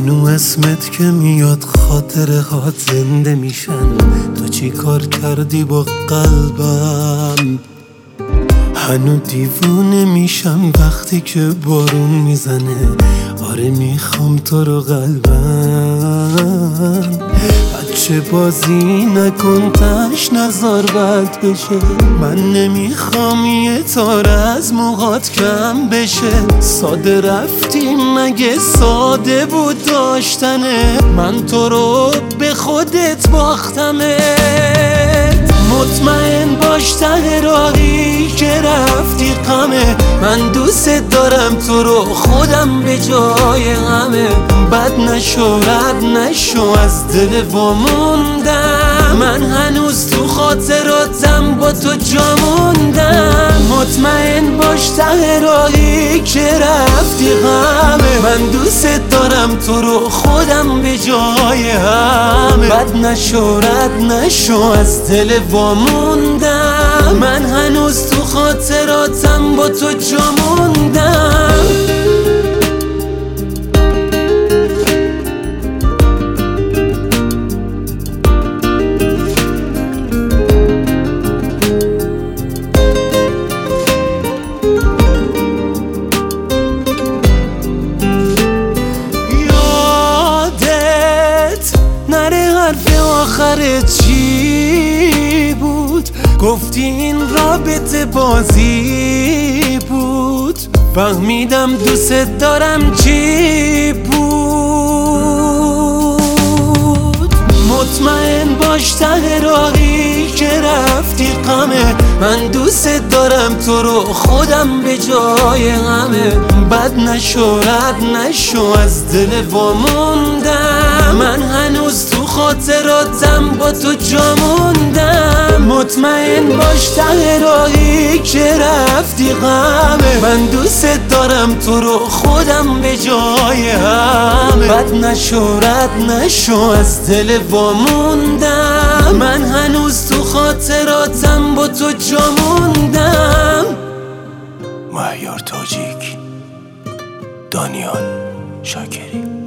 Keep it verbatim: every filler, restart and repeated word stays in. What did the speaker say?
هنو اسمت که میاد خاطره هات زنده میشن. تو چی کار کردی با قلبم؟ هنو دیوونه میشم وقتی که بارون میزنه. آره میخوام تو رو قلبم. بچه بازی نکن تش نزار بد بشه. من نمیخوام یه تار از موهات کم بشه. ساده رفتی مگه ساده بود داشتنه؟ من تو رو به خودت باختمه. مطمئن باش ته راهی که رفتی غمه. من دوست دارم تو رو خودم به جای غمه. بد نشو رد نشو از دل واموندم. من هنوز تو خاطراتم با تو جا موندم. مطمئن باش ته راهی که رفتی غمه. من دوست دارم تو رو خودم به جای همه. بد نشو رد نشو از دل واموندم. من هنوز تو خاطراتم با تو جا موندم. یادت نره حرف آخرت چی بود؟ گفتی این رابطه بازی بود. فهمیدم دوست دارم چی بود. مطمئن باش ته راهی که رفتی غمه. من دوست دارم تو رو خودم به جای غمه. بد نشو رد نشو از دل واموندم. من هنوز تو خاطراتم با تو جا موندم. مطمئن باش ته راهی که رفتی غمه. من دوست دارم تو رو خودم به جای همه. بد نشو رد نشو از دل واموندم. من هنوز تو خاطراتم با تو جا موندم. مهیار تاجیک، دانیال شاکری.